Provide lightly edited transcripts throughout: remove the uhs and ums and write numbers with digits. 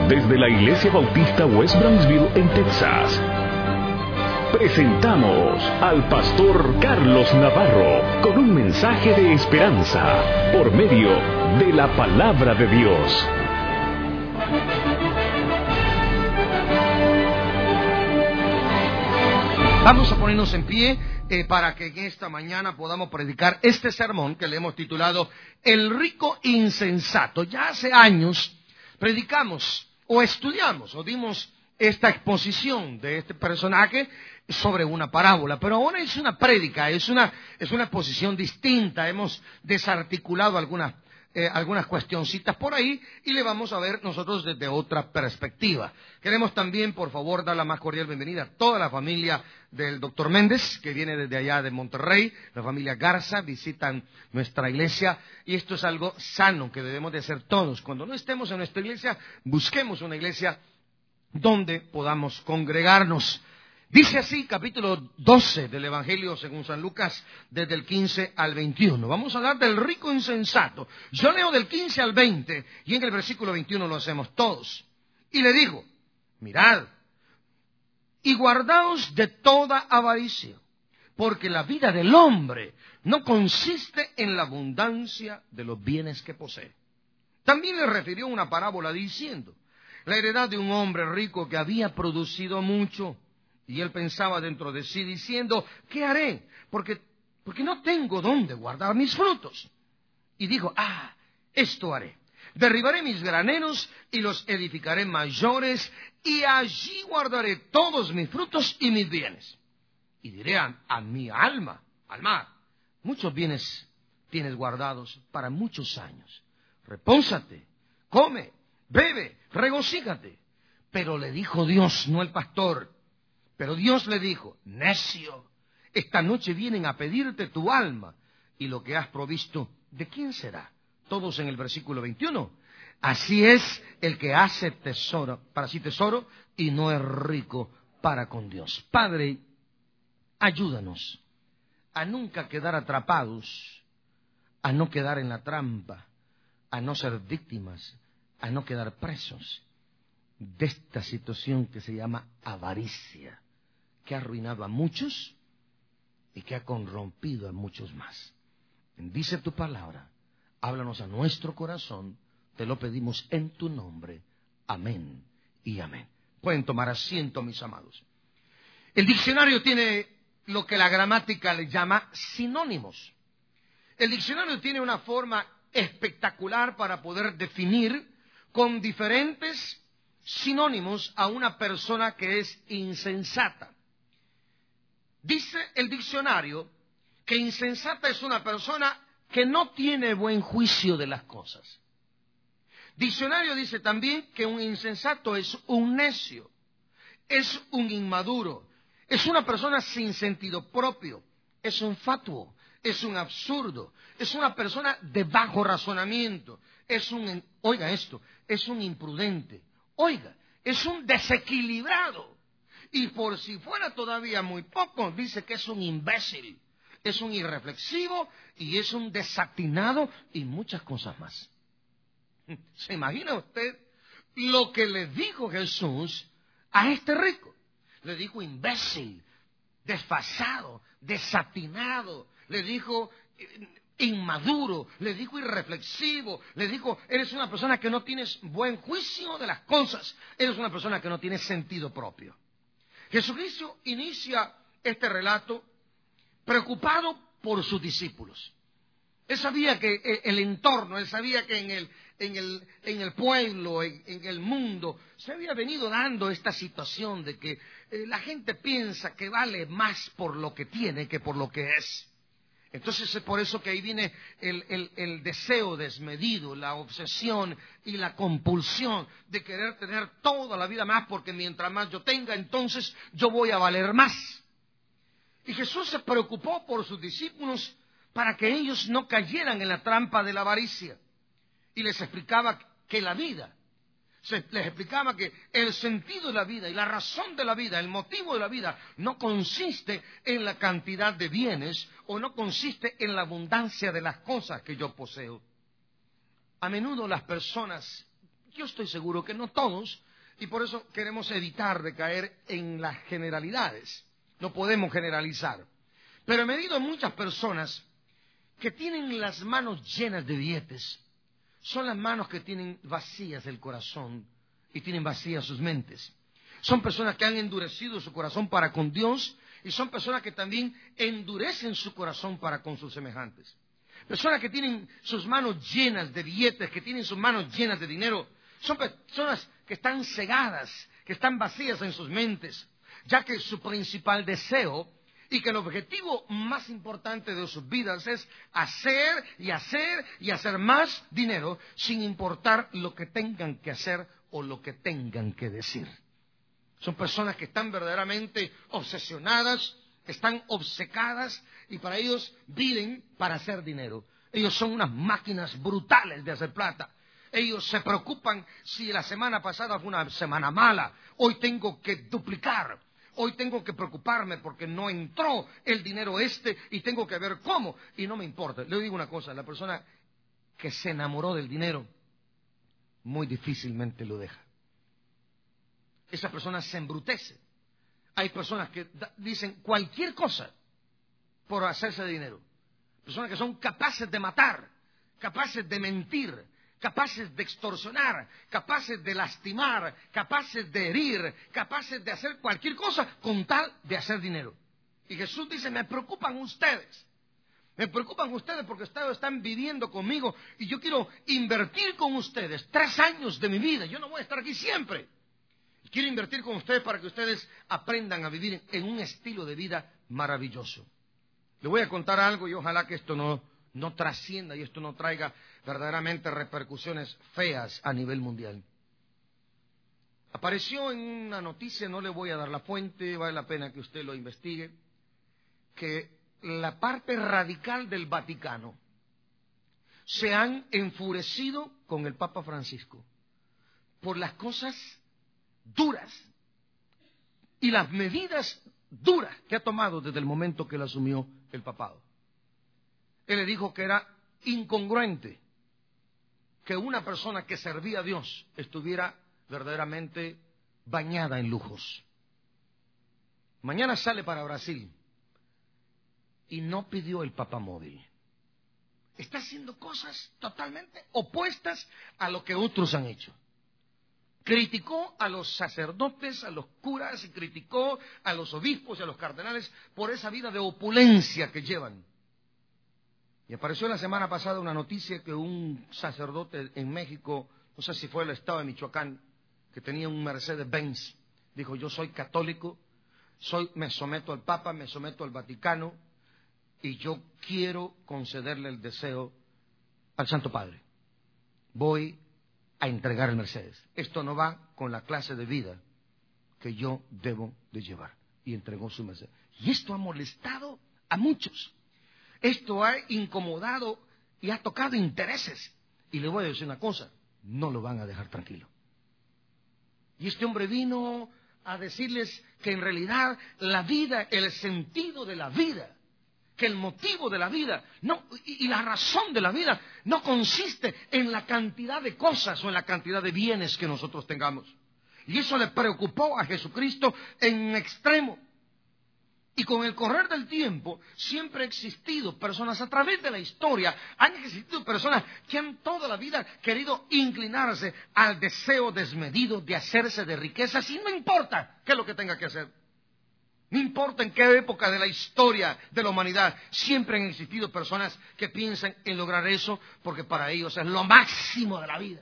desde la Iglesia Bautista West Brownsville en Texas, presentamos al pastor Carlos Navarro con un mensaje de esperanza por medio de la palabra de Dios. Vamos a ponernos en pie para que en esta mañana podamos predicar este sermón que le hemos titulado El rico insensato. Ya hace años predicamos o estudiamos o dimos esta exposición de este personaje sobre una parábola, pero ahora es una prédica, es una exposición distinta. Hemos desarticulado algunas cuestioncitas por ahí y le vamos a ver nosotros desde otra perspectiva. Queremos también, por favor, dar la más cordial bienvenida a toda la familia del doctor Méndez, que viene desde allá de Monterrey, la familia Garza, visitan nuestra iglesia, y esto es algo sano que debemos de hacer todos. Cuando no estemos en nuestra iglesia, busquemos una iglesia donde podamos congregarnos. Dice así, capítulo 12 del Evangelio según San Lucas, desde el 15 al 21. Vamos a hablar del rico insensato. Yo leo del 15 al 20 y en el versículo 21 lo hacemos todos. Y le digo, mirad, y guardaos de toda avaricia, porque la vida del hombre no consiste en la abundancia de los bienes que posee. También le refirió una parábola diciendo, la heredad de un hombre rico que había producido mucho. Y él pensaba dentro de sí diciendo, ¿qué haré? Porque no tengo dónde guardar mis frutos. Y dijo, esto haré. Derribaré mis graneros y los edificaré mayores, y allí guardaré todos mis frutos y mis bienes. Y diré a mi alma, muchos bienes tienes guardados para muchos años. Repósate, come, bebe, regocíjate. Pero le dijo Dios, no el pastor. Pero Dios le dijo, necio, esta noche vienen a pedirte tu alma, y lo que has provisto, ¿de quién será? Todos en el versículo 21. Así es el que hace tesoro, para sí tesoro, y no es rico para con Dios. Padre, ayúdanos a nunca quedar atrapados, a no quedar en la trampa, a no ser víctimas, a no quedar presos de esta situación que se llama avaricia, que ha arruinado a muchos y que ha corrompido a muchos más. Bendice tu palabra, háblanos a nuestro corazón, te lo pedimos en tu nombre. Amén y amén. Pueden tomar asiento, mis amados. El diccionario tiene lo que la gramática le llama sinónimos. El diccionario tiene una forma espectacular para poder definir con diferentes sinónimos a una persona que es insensata. Dice el diccionario que insensata es una persona que no tiene buen juicio de las cosas. Diccionario dice también que un insensato es un necio, es un inmaduro, es una persona sin sentido propio, es un fatuo, es un absurdo, es una persona de bajo razonamiento, es un imprudente, es un desequilibrado. Y por si fuera todavía muy poco, dice que es un imbécil, es un irreflexivo y es un desatinado y muchas cosas más. ¿Se imagina usted lo que le dijo Jesús a este rico? Le dijo imbécil, desfasado, desatinado, le dijo inmaduro, le dijo irreflexivo, le dijo, eres una persona que no tienes buen juicio de las cosas, eres una persona que no tiene sentido propio. Jesucristo inicia este relato preocupado por sus discípulos. Él sabía que el entorno, él sabía que en el pueblo, en el mundo, se había venido dando esta situación de que la gente piensa que vale más por lo que tiene que por lo que es. Entonces es por eso que ahí viene el deseo desmedido, la obsesión y la compulsión de querer tener toda la vida más, porque mientras más yo tenga, entonces yo voy a valer más. Y Jesús se preocupó por sus discípulos para que ellos no cayeran en la trampa de la avaricia. Y les explicaba que la vida, les explicaba que el sentido de la vida y la razón de la vida, el motivo de la vida, no consiste en la cantidad de bienes o no consiste en la abundancia de las cosas que yo poseo. A menudo las personas, Yo estoy seguro que no todos, y por eso queremos evitar de caer en las generalidades. No podemos generalizar. Pero he medido muchas personas que tienen las manos llenas de billetes. Son las manos que tienen vacías el corazón y tienen vacías sus mentes. Son personas que han endurecido su corazón para con Dios y son personas que también endurecen su corazón para con sus semejantes. Personas que tienen sus manos llenas de billetes, que tienen sus manos llenas de dinero, son personas que están cegadas, que están vacías en sus mentes, ya que su principal deseo y que el objetivo más importante de sus vidas es hacer y hacer y hacer más dinero sin importar lo que tengan que hacer o lo que tengan que decir. Son personas que están verdaderamente obsesionadas, están obcecadas y para ellos viven para hacer dinero. Ellos son unas máquinas brutales de hacer plata. Ellos se preocupan si la semana pasada fue una semana mala. Hoy tengo que duplicar. Hoy tengo que preocuparme porque no entró el dinero y tengo que ver cómo. Y no me importa. Le digo una cosa, la persona que se enamoró del dinero muy difícilmente lo deja. Esa persona se embrutece. Hay personas que dicen cualquier cosa por hacerse de dinero. Personas que son capaces de matar, capaces de mentir, capaces de extorsionar, capaces de lastimar, capaces de herir, capaces de hacer cualquier cosa con tal de hacer dinero. Y Jesús dice, me preocupan ustedes. Me preocupan ustedes porque ustedes están viviendo conmigo y yo quiero invertir con ustedes 3 años de mi vida. Yo no voy a estar aquí siempre. Quiero invertir con ustedes para que ustedes aprendan a vivir en un estilo de vida maravilloso. Le voy a contar algo y ojalá que esto no trascienda y esto no traiga verdaderamente repercusiones feas a nivel mundial. Apareció en una noticia, no le voy a dar la fuente, vale la pena que usted lo investigue, que la parte radical del Vaticano se han enfurecido con el Papa Francisco por las cosas duras y las medidas duras que ha tomado desde el momento que él asumió el papado. Él le dijo que era incongruente que una persona que servía a Dios estuviera verdaderamente bañada en lujos. Mañana sale para Brasil y no pidió el papamóvil. Está haciendo cosas totalmente opuestas a lo que otros han hecho. Criticó a los sacerdotes, a los curas, y criticó a los obispos y a los cardenales por esa vida de opulencia que llevan. Y apareció la semana pasada una noticia que un sacerdote en México, no sé si fue el estado de Michoacán, que tenía un Mercedes-Benz, dijo, yo soy católico, me someto al Papa, me someto al Vaticano, y yo quiero concederle el deseo al Santo Padre. Voy a entregar el Mercedes. Esto no va con la clase de vida que yo debo de llevar. Y entregó su Mercedes. Y esto ha molestado a muchos. Esto ha incomodado y ha tocado intereses. Y le voy a decir una cosa, no lo van a dejar tranquilo. Y este hombre vino a decirles que en realidad la vida, el sentido de la vida, que el motivo de la vida y la razón de la vida no consiste en la cantidad de cosas o en la cantidad de bienes que nosotros tengamos. Y eso le preocupó a Jesucristo en extremo. Y con el correr del tiempo siempre ha existido personas, a través de la historia, han existido personas que han toda la vida querido inclinarse al deseo desmedido de hacerse de riquezas y no importa qué es lo que tenga que hacer. No importa en qué época de la historia de la humanidad, siempre han existido personas que piensan en lograr eso porque para ellos es lo máximo de la vida.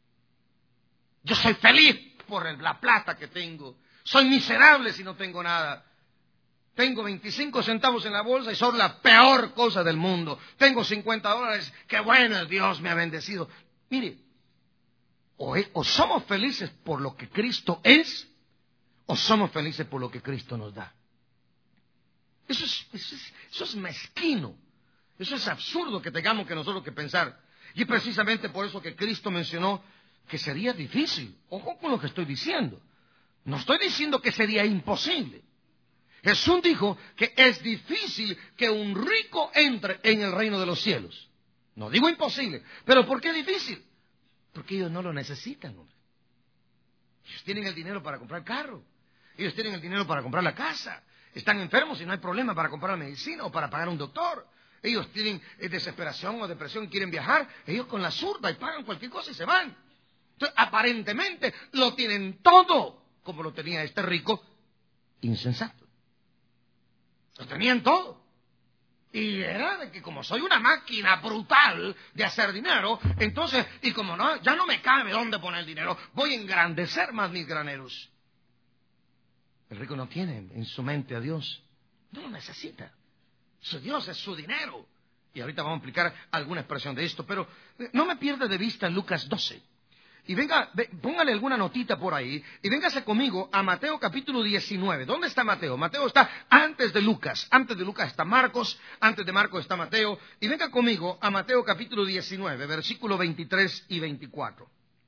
Yo soy feliz por la plata que tengo. Soy miserable si no tengo nada. Tengo 25 centavos en la bolsa y soy la peor cosa del mundo. Tengo $50, qué bueno, Dios me ha bendecido. Mire, o somos felices por lo que Cristo es, o somos felices por lo que Cristo nos da. Eso es mezquino. Eso es absurdo que tengamos que nosotros que pensar. Y es precisamente por eso que Cristo mencionó que sería difícil. Ojo con lo que estoy diciendo. No estoy diciendo que sería imposible. Jesús dijo que es difícil que un rico entre en el reino de los cielos. No digo imposible. ¿Pero por qué difícil? Porque ellos no lo necesitan, hombre. Ellos tienen el dinero para comprar carro. Ellos tienen el dinero para comprar la casa. Están enfermos y no hay problema para comprar la medicina o para pagar un doctor. Ellos tienen desesperación o depresión y quieren viajar. Ellos con la zurda y pagan cualquier cosa y se van. Entonces, aparentemente lo tienen todo, como lo tenía este rico insensato. Lo tenían todo. Y era de que como soy una máquina brutal de hacer dinero, entonces, y como no, ya no me cabe dónde poner el dinero, voy a engrandecer más mis graneros. El rico no tiene en su mente a Dios. No lo necesita. Su Dios es su dinero. Y ahorita vamos a explicar alguna expresión de esto, pero no me pierda de vista Lucas 12. Y venga, póngale alguna notita por ahí, y véngase conmigo a Mateo capítulo 19. ¿Dónde está Mateo? Mateo está antes de Lucas. Antes de Lucas está Marcos, antes de Marcos está Mateo. Y venga conmigo a Mateo capítulo 19, versículos 23 y 24.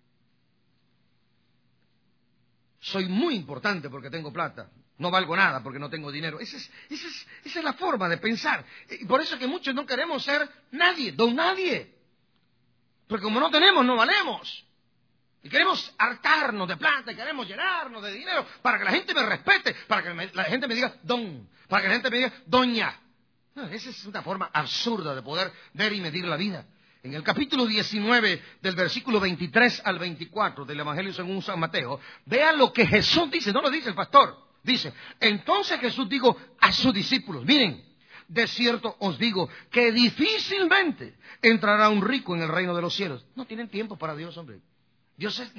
Soy muy importante porque tengo plata. No valgo nada porque no tengo dinero. Esa es la forma de pensar. Y por eso es que muchos no queremos ser nadie, don nadie. Porque como no tenemos, no valemos. Y queremos hartarnos de plata, y queremos llenarnos de dinero para que la gente me respete, para que la gente me diga don, para que la gente me diga doña. No, esa es una forma absurda de poder ver y medir la vida. En el capítulo 19, del versículo 23 al 24 del Evangelio según San Mateo, vean lo que Jesús dice, no lo dice el pastor. Dice, entonces Jesús dijo a sus discípulos, miren, de cierto os digo que difícilmente entrará un rico en el reino de los cielos. No tienen tiempo para Dios, hombre. Dios es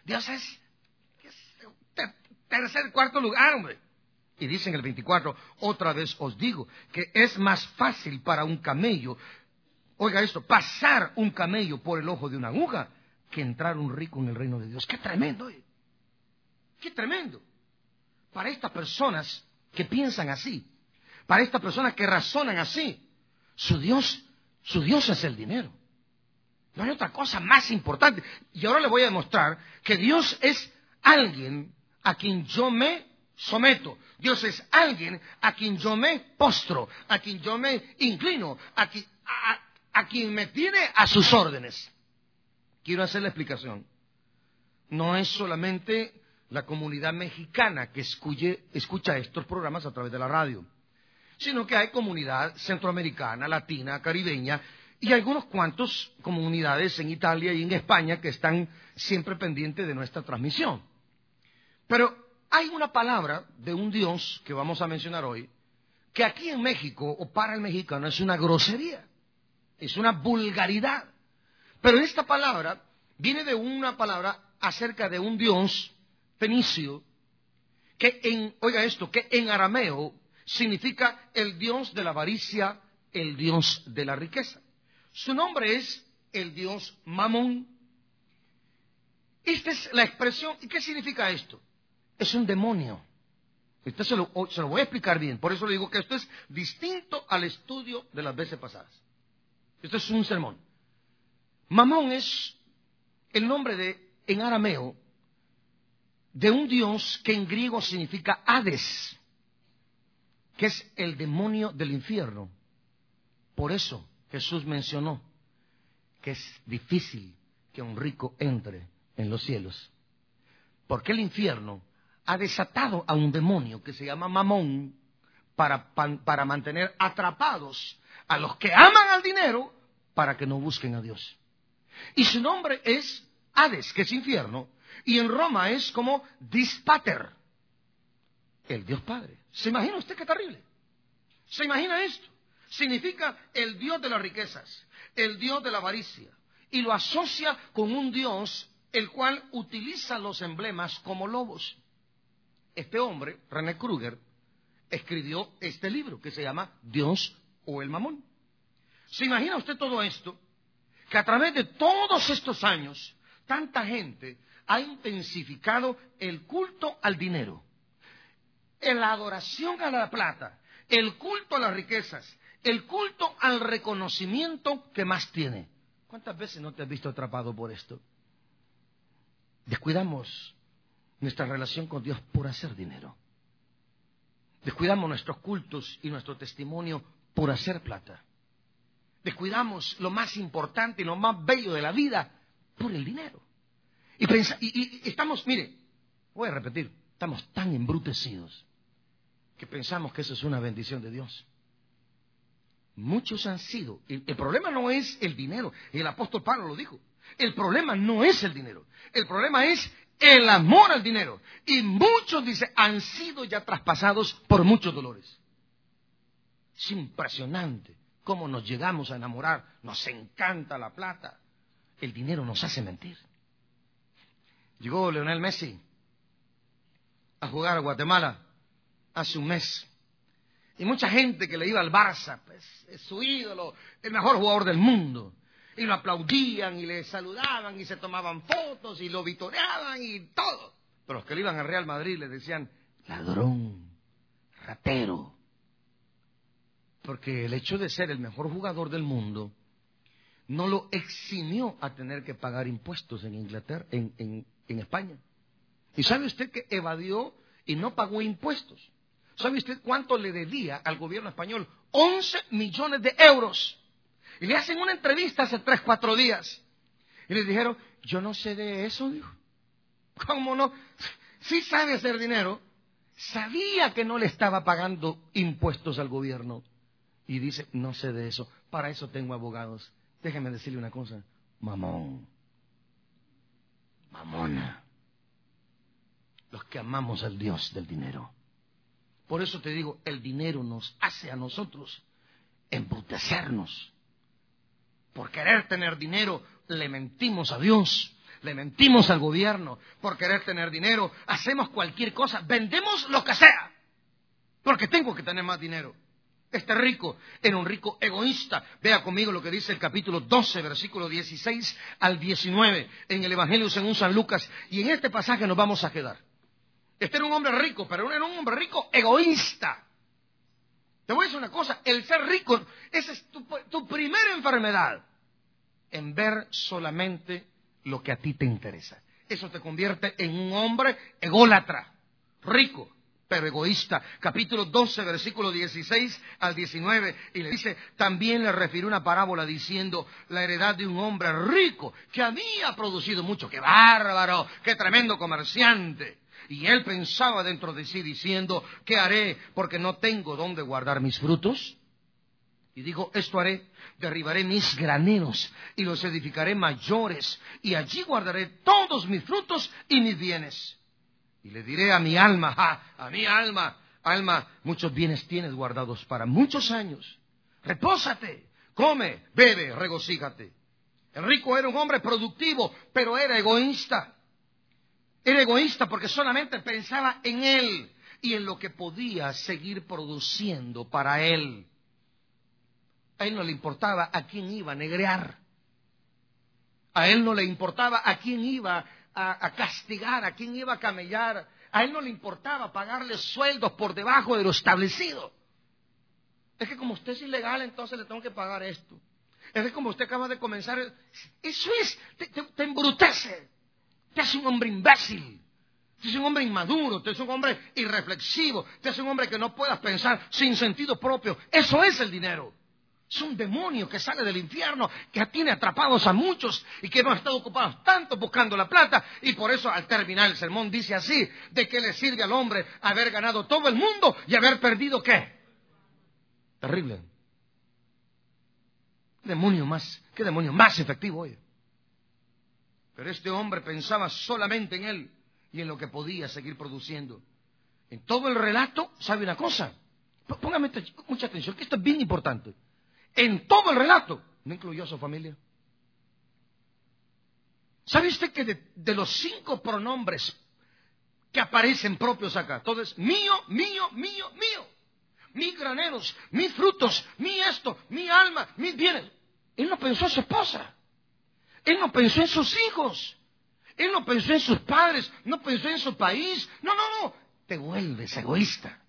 tercer, cuarto lugar, hombre. Y dice en el 24, otra vez os digo que es más fácil para un camello, oiga esto, pasar un camello por el ojo de una aguja que entrar un rico en el reino de Dios. ¡Qué tremendo! ¡Qué tremendo! Para estas personas que piensan así, para estas personas que razonan así, su Dios es el dinero. No hay otra cosa más importante. Y ahora le voy a demostrar que Dios es alguien a quien yo me someto. Dios es alguien a quien yo me postro, a quien yo me inclino, a quien me tiene a sus órdenes. Quiero hacer la explicación. No es solamente la comunidad mexicana que escucha estos programas a través de la radio, sino que hay comunidad centroamericana, latina, caribeña, y algunos cuantos comunidades en Italia y en España que están siempre pendientes de nuestra transmisión. Pero hay una palabra de un Dios que vamos a mencionar hoy, que aquí en México o para el mexicano es una grosería, es una vulgaridad. Pero esta palabra viene de una palabra acerca de un Dios fenicio que en arameo significa el Dios de la avaricia, el Dios de la riqueza. Su nombre es el Dios Mamón. Esta es la expresión. ¿Y qué significa esto? Es un demonio. Esto se lo voy a explicar bien. Por eso le digo que esto es distinto al estudio de las veces pasadas. Esto es un sermón. Mamón es el nombre en arameo de un dios que en griego significa Hades, que es el demonio del infierno. Por eso Jesús mencionó que es difícil que un rico entre en los cielos. Porque el infierno ha desatado a un demonio que se llama Mamón para mantener atrapados a los que aman al dinero para que no busquen a Dios. Y su nombre es Hades, que es infierno, y en Roma es como Dispater, el Dios Padre. ¿Se imagina usted qué terrible? ¿Se imagina esto? Significa el Dios de las riquezas, el Dios de la avaricia, y lo asocia con un Dios el cual utiliza los emblemas como lobos. Este hombre, René Kruger, escribió este libro que se llama Dios o el Mamón. ¿Se imagina usted todo esto? Que a través de todos estos años, tanta gente ha intensificado el culto al dinero, la adoración a la plata, el culto a las riquezas, el culto al reconocimiento que más tiene. ¿Cuántas veces no te has visto atrapado por esto? Descuidamos nuestra relación con Dios por hacer dinero. Descuidamos nuestros cultos y nuestro testimonio por hacer plata. Descuidamos lo más importante y lo más bello de la vida por el dinero. Y estamos, mire, voy a repetir, estamos tan embrutecidos que pensamos que eso es una bendición de Dios. Muchos han sido. El problema no es el dinero. El apóstol Pablo lo dijo. El problema no es el dinero. El problema es el amor al dinero. Y muchos, dice, han sido ya traspasados por muchos dolores. Es impresionante cómo nos llegamos a enamorar. Nos encanta la plata. El dinero nos hace mentir. Llegó Lionel Messi a jugar a Guatemala hace un mes. Y mucha gente que le iba al Barça, pues es su ídolo, el mejor jugador del mundo. Y lo aplaudían y le saludaban y se tomaban fotos y lo vitoreaban y todo. Pero los que le iban al Real Madrid le decían, ladrón, ratero. Porque el hecho de ser el mejor jugador del mundo no lo eximió a tener que pagar impuestos en Inglaterra, en España. ¿Y sabe usted que evadió y no pagó impuestos? ¿Sabe usted cuánto le debía al gobierno español? 11 millones de euros. Y le hacen una entrevista hace 3, 4 días. Y le dijeron, yo no sé de eso, dijo. ¿Cómo no? Sí sabe hacer dinero. Sabía que no le estaba pagando impuestos al gobierno. Y dice, no sé de eso. Para eso tengo abogados. Déjeme decirle una cosa. Mamón. Mamona. Los que amamos al Dios del dinero. Por eso te digo, el dinero nos hace a nosotros embrutecernos. Por querer tener dinero, le mentimos a Dios, le mentimos al gobierno. Por querer tener dinero, hacemos cualquier cosa, vendemos lo que sea, porque tengo que tener más dinero. Este rico era un rico egoísta. Vea conmigo lo que dice el capítulo 12, versículo 16 al 19, en el Evangelio según San Lucas. Y en este pasaje nos vamos a quedar. Este era un hombre rico, pero era un hombre rico egoísta. Te voy a decir una cosa, el ser rico, esa es tu primera enfermedad, en ver solamente lo que a ti te interesa. Eso te convierte en un hombre ególatra, rico, pero egoísta. Capítulo 12, versículo 16 al 19, y le dice, también le refirió una parábola diciendo, la heredad de un hombre rico, que había producido mucho. ¡Qué bárbaro! ¡Qué tremendo comerciante! Y él pensaba dentro de sí diciendo, ¿qué haré? Porque no tengo dónde guardar mis frutos. Y digo, esto haré, derribaré mis graneros y los edificaré mayores, y allí guardaré todos mis frutos y mis bienes. Y le diré a mi alma, a mi alma, alma, muchos bienes tienes guardados para muchos años. Repósate, come, bebe, regocíjate. El rico era un hombre productivo, pero era egoísta. Era egoísta porque solamente pensaba en él y en lo que podía seguir produciendo para él. A él no le importaba a quién iba a negrear. A él no le importaba a quién iba a castigar, a quién iba a camellar. A él no le importaba pagarle sueldos por debajo de lo establecido. Es que como usted es ilegal, entonces le tengo que pagar esto. Es que como usted acaba de comenzar, eso es, te embrutece. Te hace un hombre imbécil, te hace un hombre inmaduro, te hace un hombre irreflexivo, te hace un hombre que no puedas pensar sin sentido propio. Eso es el dinero. Es un demonio que sale del infierno, que tiene atrapados a muchos y que no han estado ocupados tanto buscando la plata. Y por eso al terminar el sermón dice así, ¿de qué le sirve al hombre haber ganado todo el mundo y haber perdido qué? Terrible. ¿Qué demonio más efectivo, oye? Pero este hombre pensaba solamente en él y en lo que podía seguir produciendo. En todo el relato, ¿sabe una cosa? Póngame mucha atención, que esto es bien importante. En todo el relato, no incluyó a su familia. ¿Sabe usted que de los 5 pronombres que aparecen propios acá, todo es mío, mío, mío, mío? Mis graneros, mis frutos, mi esto, mi alma, mis bienes. Él no pensó en su esposa. Él no pensó en sus hijos. Él no pensó en sus padres. No pensó en su país. No. Te vuelves egoísta.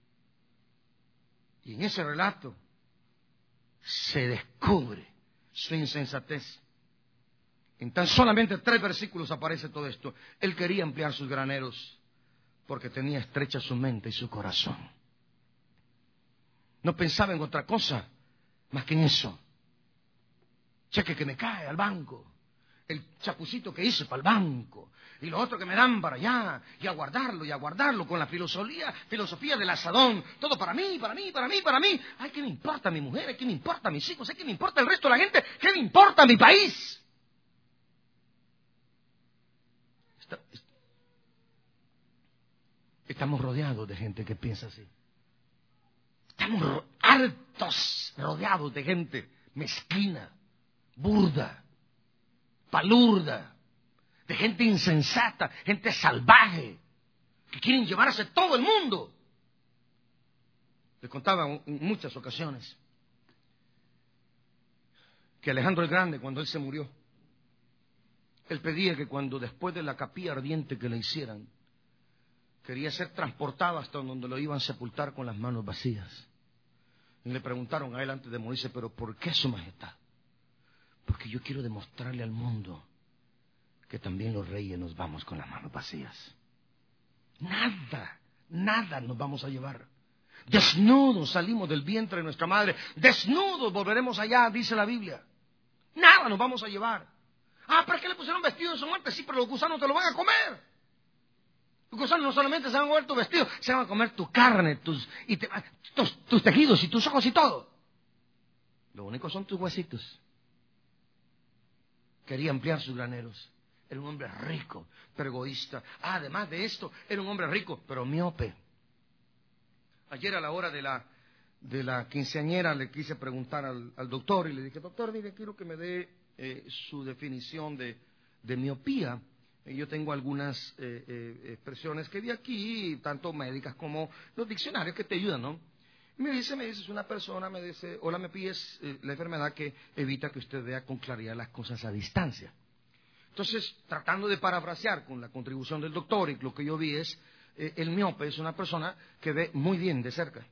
Y en ese relato se descubre su insensatez. En tan solamente 3 versículos aparece todo esto. Él quería ampliar sus graneros porque tenía estrecha su mente y su corazón. No pensaba en otra cosa más que en eso. Cheque que me cae al banco. el chapucito que hice para el banco, y lo otro que me dan para allá, y a guardarlo con la filosofía del asadón, todo para mí. Ay, ¿qué me importa mi mujer? ¿Qué me importa mis hijos? ¿Qué me importa el resto de la gente? ¿Qué me importa mi país? Estamos rodeados de gente que piensa así. Estamos hartos, rodeados de gente mezquina, burda, palurda, de gente insensata, gente salvaje, que quieren llevarse todo el mundo. Les contaba en muchas ocasiones que Alejandro el Grande, cuando él se murió, él pedía que cuando después de la capilla ardiente que le hicieran, quería ser transportado hasta donde lo iban a sepultar con las manos vacías. Y le preguntaron a él antes de morirse, ¿pero por qué, Su Majestad? Porque yo quiero demostrarle al mundo que también los reyes nos vamos con las manos vacías. Nada nos vamos a llevar. Desnudos salimos del vientre de nuestra madre, desnudos volveremos allá, dice la Biblia. Nada nos vamos a llevar. ¿Para qué le pusieron vestido en su muerte? Sí, pero los gusanos te lo van a comer. Los gusanos no solamente se van a comer tu vestido, se van a comer tu carne, tus tejidos y tus ojos y todo. Lo único son tus huesitos. Quería ampliar sus graneros. Era un hombre rico, pero egoísta. Además de esto, era un hombre rico, pero miope. Ayer a la hora de la quinceañera le quise preguntar al doctor y le dije, doctor, mire, quiero que me dé su definición de miopía. Yo tengo algunas expresiones que vi aquí, tanto médicas como los diccionarios que te ayudan, ¿no? Y me dice, es una persona, me dice, hola, me pides la enfermedad que evita que usted vea con claridad las cosas a distancia. Entonces, tratando de parafrasear con la contribución del doctor, y lo que yo vi es, el miope es una persona que ve muy bien de cerca.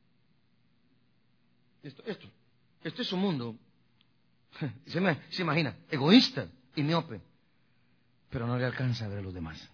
Esto es un mundo, se imagina, egoísta y miope, pero no le alcanza a ver a los demás.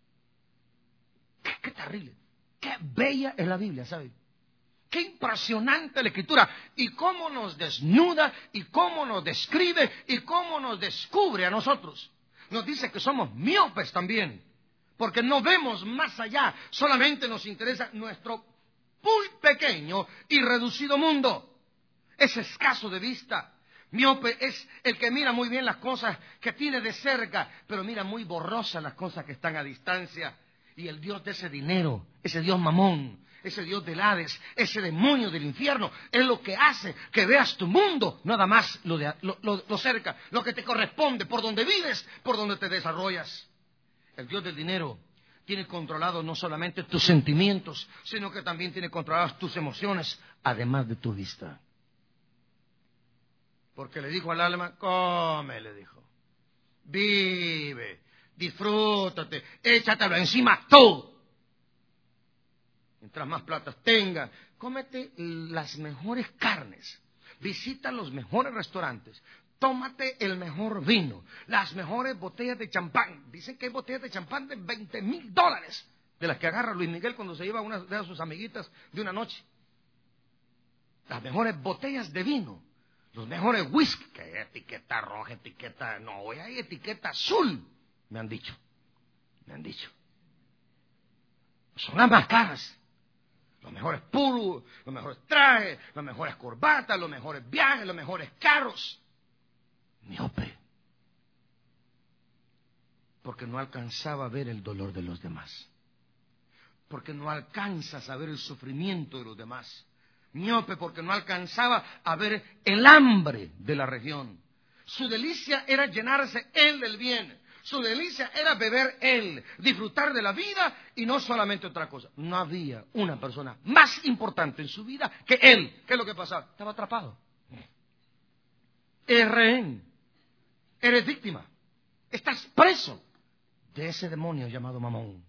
Qué terrible, qué bella es la Biblia, ¿sabe? Qué impresionante la Escritura, y cómo nos desnuda, y cómo nos describe, y cómo nos descubre a nosotros. Nos dice que somos miopes también, porque no vemos más allá, solamente nos interesa nuestro muy pequeño y reducido mundo. Es escaso de vista. Miope es el que mira muy bien las cosas que tiene de cerca, pero mira muy borrosas las cosas que están a distancia. Y el Dios de ese dinero, ese Dios mamón, ese Dios del Hades, ese demonio del infierno, es lo que hace que veas tu mundo, nada más lo cerca, lo que te corresponde, por donde vives, por donde te desarrollas. El Dios del dinero tiene controlado no solamente tus sentimientos, sino que también tiene controladas tus emociones, además de tu vista. Porque le dijo al alma, come, le dijo, vive, disfrútate, échatelo encima tú. Mientras más plata tengas, cómete las mejores carnes, visita los mejores restaurantes, tómate el mejor vino, las mejores botellas de champán. Dicen que hay botellas de champán de $20,000, de las que agarra Luis Miguel cuando se lleva a una de sus amiguitas de una noche. Las mejores botellas de vino, los mejores whisky, que hay etiqueta roja, hay etiqueta azul, me han dicho. Son las más caras. Los mejores puros, los mejores trajes, las mejores corbatas, los mejores viajes, los mejores carros. Miope. Porque no alcanzaba a ver el dolor de los demás. Porque no alcanzas a ver el sufrimiento de los demás. Miope porque no alcanzaba a ver el hambre de la región. Su delicia era llenarse él del bien. Su delicia era beber él, disfrutar de la vida y no solamente otra cosa. No había una persona más importante en su vida que él. ¿Qué es lo que pasaba? Estaba atrapado. Eres rehén. Eres víctima. Estás preso de ese demonio llamado Mamón.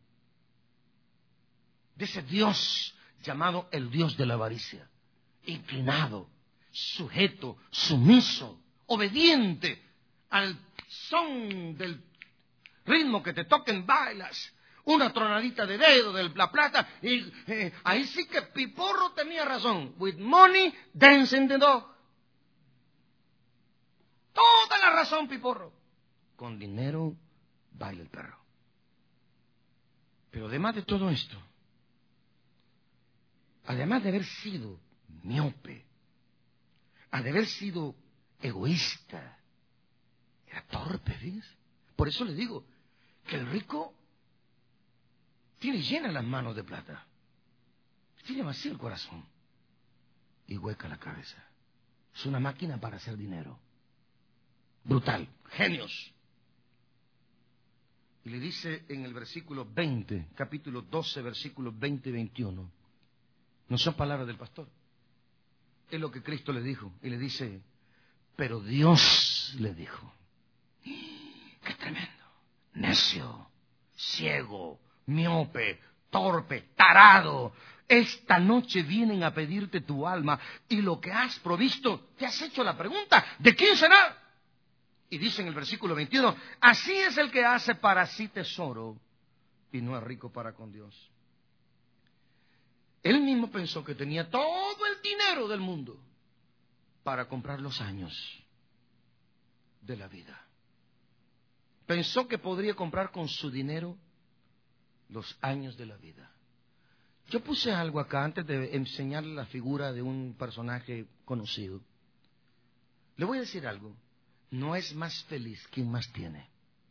De ese Dios llamado el Dios de la avaricia. Inclinado, sujeto, sumiso, obediente al son del ritmo que te toquen, bailas, una tronadita de dedo de la plata, y ahí sí que Piporro tenía razón. With money, dancing the dog. Toda la razón, Piporro. con dinero baila el perro. Pero además de todo esto, además de haber sido miope, de haber sido egoísta, era torpe, ¿ves? Por eso le digo que el rico tiene llenas las manos de plata, tiene vacío el corazón y hueca la cabeza. Es una máquina para hacer dinero. Brutal, genios. Y le dice en el versículo 20, capítulo 12, versículos 20 y 21. No son palabras del pastor. Es lo que Cristo le dijo. Y le dice, pero Dios le dijo. ¡Qué tremendo! Necio, ciego, miope, torpe, tarado. Esta noche vienen a pedirte tu alma y lo que has provisto, te has hecho la pregunta, ¿de quién será? Y dice en el versículo 21, así es el que hace para sí tesoro y no es rico para con Dios. Él mismo pensó que tenía todo el dinero del mundo para comprar los años de la vida. Pensó que podría comprar con su dinero los años de la vida. Yo puse algo acá antes de enseñarle la figura de un personaje conocido. Le voy a decir algo. No es más feliz quien más tiene,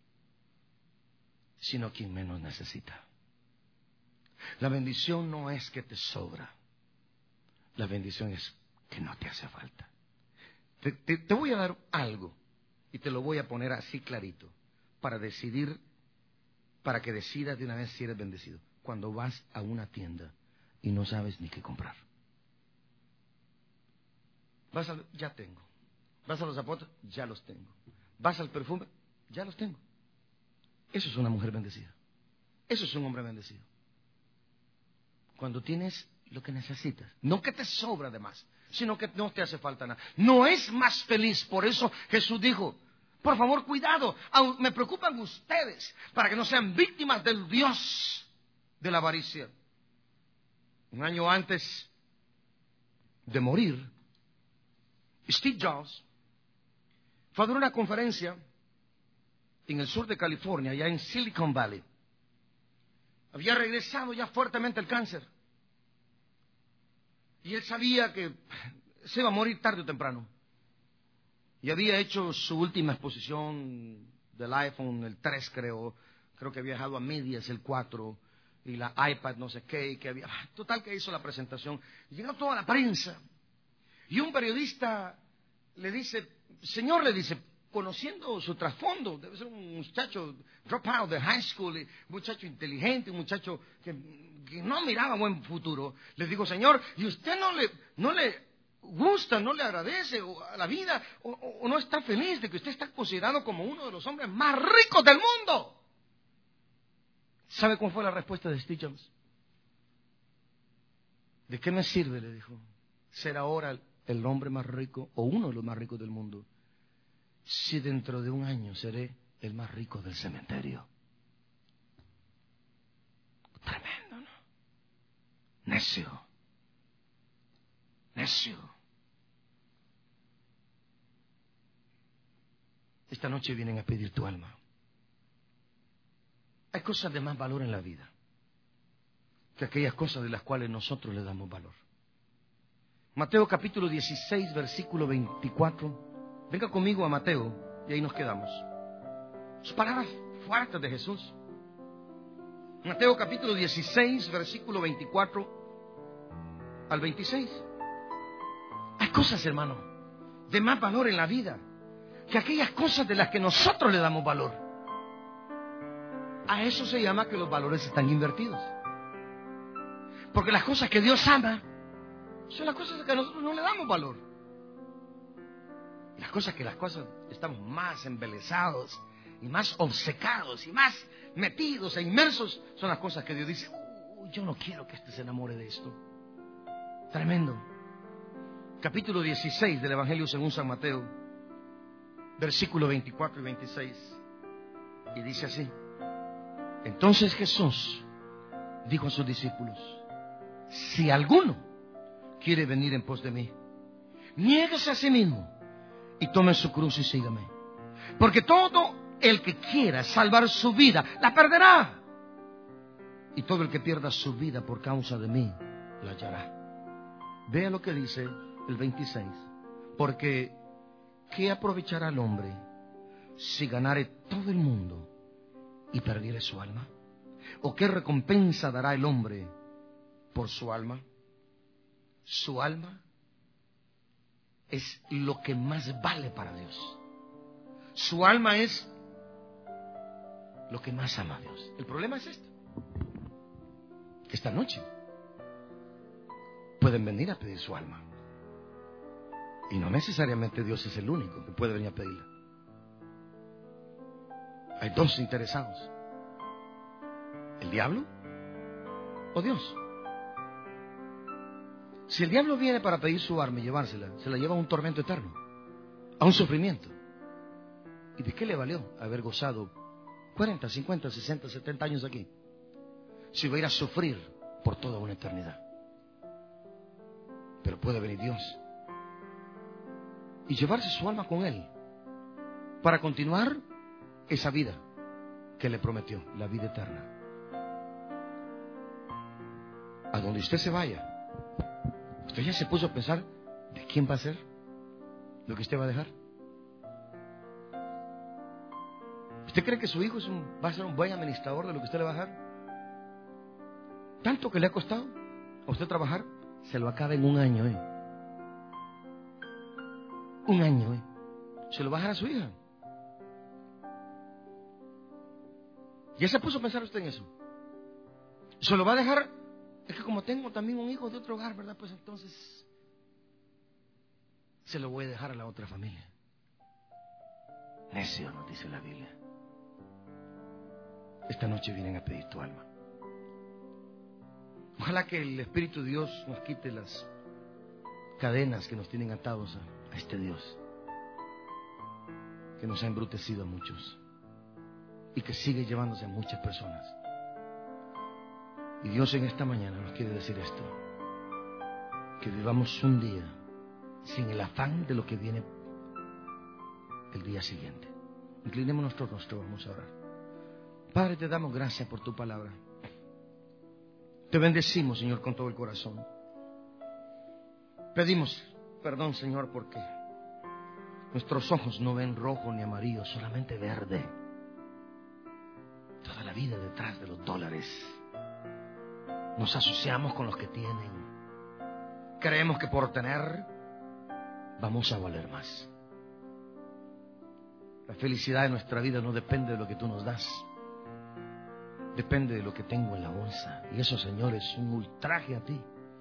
sino quien menos necesita. La bendición no es que te sobra. La bendición es que no te hace falta. Te voy a dar algo y te lo voy a poner así clarito para decidir, para que decidas de una vez si eres bendecido. Cuando vas a una tienda y no sabes ni qué comprar. Ya tengo. Vas a los zapatos, ya los tengo. Vas al perfume, ya los tengo. Eso es una mujer bendecida. Eso es un hombre bendecido. Cuando tienes lo que necesitas, no que te sobra de más, sino que no te hace falta nada. No es más feliz. Por eso Jesús dijo, por favor, cuidado, me preocupan ustedes para que no sean víctimas del Dios de la avaricia. Un año antes de morir, Steve Jobs fue a dar una conferencia en el sur de California, allá en Silicon Valley. Había regresado ya fuertemente el cáncer. Y él sabía que se iba a morir tarde o temprano. Y había hecho su última exposición del iPhone, el 3 creo que había dejado a medias el 4, y la iPad no sé qué, que había... Total que hizo la presentación. Llegó toda la prensa. Y un periodista le dice, señor, le dice, conociendo su trasfondo, debe ser un muchacho drop out de high school, un muchacho inteligente, un muchacho que no miraba buen futuro. Le digo, señor, ¿y usted no le gusta, no le agradece a la vida o no está feliz de que usted está considerado como uno de los hombres más ricos del mundo? ¿Sabe cuál fue la respuesta de Steve Jobs? ¿De qué me sirve, le dijo, ser ahora el hombre más rico o uno de los más ricos del mundo, si dentro de un año seré el más rico del cementerio? Tremendo, ¿no? Necio. Esta noche vienen a pedir tu alma. Hay cosas de más valor en la vida que aquellas cosas de las cuales nosotros le damos valor. Mateo capítulo 16, versículo 24. Venga conmigo a Mateo y ahí nos quedamos. Sus palabras fuertes de Jesús. Mateo capítulo 16, versículo 24 al 26. Hay cosas, hermano, de más valor en la vida que aquellas cosas de las que nosotros le damos valor. A eso se llama que los valores están invertidos. Porque las cosas que Dios ama son las cosas que nosotros no le damos valor. Las cosas estamos más embelesados y más obcecados y más metidos e inmersos son las cosas que Dios dice, yo no quiero que este se enamore de esto. Tremendo. Capítulo 16 del Evangelio según San Mateo, versículo 24 y 26. Y dice así: entonces Jesús dijo a sus discípulos, si alguno quiere venir en pos de mí, niéguese a sí mismo y tome su cruz y sígame. Porque todo el que quiera salvar su vida, la perderá. Y todo el que pierda su vida por causa de mí, la hallará. Vea lo que dice el 26. Porque, ¿qué aprovechará el hombre si ganare todo el mundo y perdiere su alma? ¿O qué recompensa dará el hombre por su alma? Su alma es lo que más vale para Dios. Su alma es lo que más ama a Dios. El problema es esto: que esta noche pueden venir a pedir su alma. Y no necesariamente Dios es el único que puede venir a pedirla. Hay dos interesados: el diablo o Dios. Si el diablo viene para pedir su alma y llevársela, se la lleva a un tormento eterno, a un sufrimiento. ¿Y de qué le valió haber gozado 40, 50, 60, 70 años aquí, si va a ir a sufrir por toda una eternidad? Pero puede venir Dios y llevarse su alma con Él para continuar esa vida que le prometió, la vida eterna. A donde usted se vaya, usted ya se puso a pensar de quién va a ser lo que usted va a dejar. ¿Usted cree que su hijo va a ser un buen administrador de lo que usted le va a dejar? Tanto que le ha costado a usted trabajar, se lo acaba en un año, Un año, Se lo va a dejar a su hija. ¿Ya se puso a pensar usted en eso? Se lo va a dejar. Es que como tengo también un hijo de otro hogar, ¿verdad? Pues entonces se lo voy a dejar a la otra familia. Necio, nos dice la Biblia. Esta noche vienen a pedir tu alma. Ojalá que el Espíritu de Dios nos quite las cadenas que nos tienen atados a este Dios, que nos ha embrutecido a muchos y que sigue llevándose a muchas personas. Y Dios en esta mañana nos quiere decir esto: que vivamos un día sin el afán de lo que viene el día siguiente. Inclinemos nuestro rostro, vamos a orar. Padre, te damos gracias por tu palabra. Te bendecimos, Señor, con todo el corazón. Pedimos perdón, Señor, porque nuestros ojos no ven rojo ni amarillo, solamente verde. Toda la vida detrás de los dólares. Nos asociamos con los que tienen. Creemos que por tener vamos a valer más. La felicidad de nuestra vida no depende de lo que tú nos das. Depende de lo que tengo en la bolsa. Y eso, Señor, es un ultraje a ti.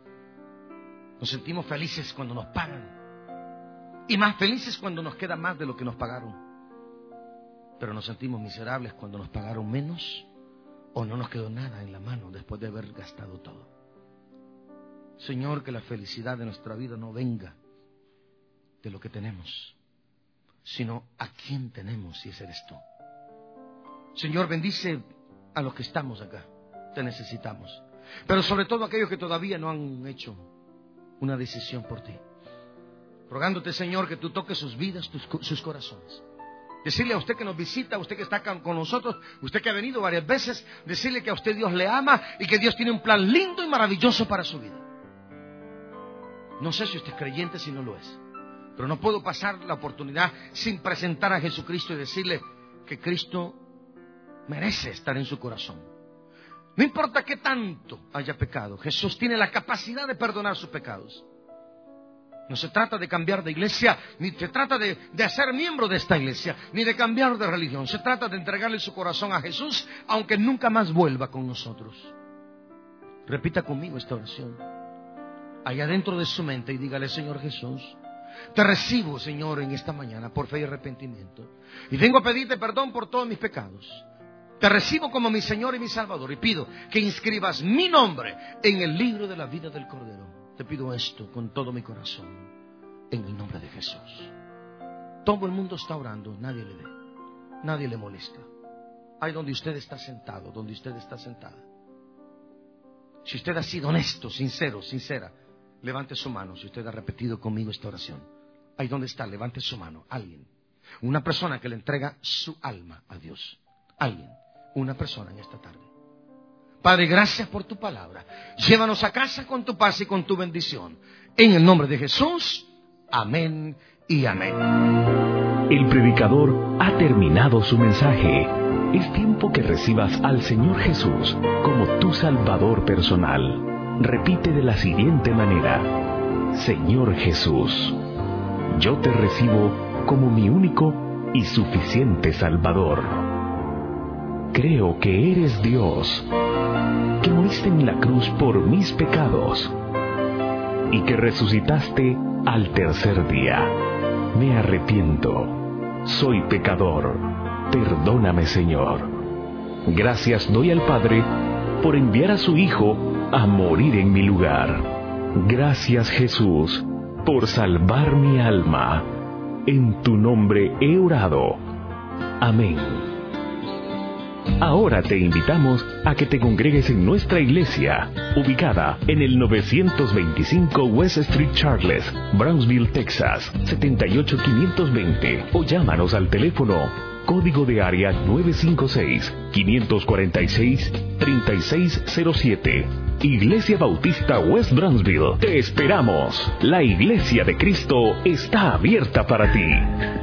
Nos sentimos felices cuando nos pagan. Y más felices cuando nos queda más de lo que nos pagaron. Pero nos sentimos miserables cuando nos pagaron menos o no nos quedó nada en la mano después de haber gastado todo. Señor, que la felicidad de nuestra vida no venga de lo que tenemos, sino a quién tenemos, si ese eres tú. Señor, bendice a los que estamos acá. Te necesitamos. Pero sobre todo a aquellos que todavía no han hecho una decisión por ti. Rogándote, Señor, que tú toques sus vidas, sus corazones. Decirle a usted que nos visita, a usted que está acá con nosotros, usted que ha venido varias veces, decirle que a usted Dios le ama y que Dios tiene un plan lindo y maravilloso para su vida. No sé si usted es creyente, si no lo es, pero no puedo pasar la oportunidad sin presentar a Jesucristo y decirle que Cristo merece estar en su corazón. No importa qué tanto haya pecado, Jesús tiene la capacidad de perdonar sus pecados. No se trata de cambiar de iglesia, ni se trata de ser miembro de esta iglesia, ni de cambiar de religión. Se trata de entregarle su corazón a Jesús, aunque nunca más vuelva con nosotros. Repita conmigo esta oración, allá dentro de su mente, y dígale: Señor Jesús, te recibo, Señor, en esta mañana por fe y arrepentimiento. Y vengo a pedirte perdón por todos mis pecados. Te recibo como mi Señor y mi Salvador. Y pido que inscribas mi nombre en el libro de la vida del Cordero. Te pido esto con todo mi corazón, en el nombre de Jesús. Todo el mundo está orando, nadie le ve, nadie le molesta. Ahí donde usted está sentado, donde usted está sentada. Si usted ha sido honesto, sincero, sincera, levante su mano. Si usted ha repetido conmigo esta oración, ahí donde está, levante su mano. Alguien. Una persona que le entrega su alma a Dios. Alguien, una persona en esta tarde. Padre, gracias por tu palabra. Llévanos a casa con tu paz y con tu bendición. En el nombre de Jesús, amén y amén. El predicador ha terminado su mensaje. Es tiempo que recibas al Señor Jesús como tu Salvador personal. Repite de la siguiente manera: Señor Jesús, yo te recibo como mi único y suficiente Salvador. Creo que eres Dios, que moriste en la cruz por mis pecados y que resucitaste al tercer día. Me arrepiento, soy pecador, perdóname, Señor. Gracias doy al Padre por enviar a su Hijo a morir en mi lugar. Gracias, Jesús, por salvar mi alma. En tu nombre he orado. Amén. Ahora te invitamos a que te congregues en nuestra iglesia, ubicada en el 925 West Street Charles, Brownsville, Texas, 78520, o llámanos al teléfono código de área 956-546-3607. Iglesia Bautista West Brownsville. Te esperamos. La Iglesia de Cristo está abierta para ti.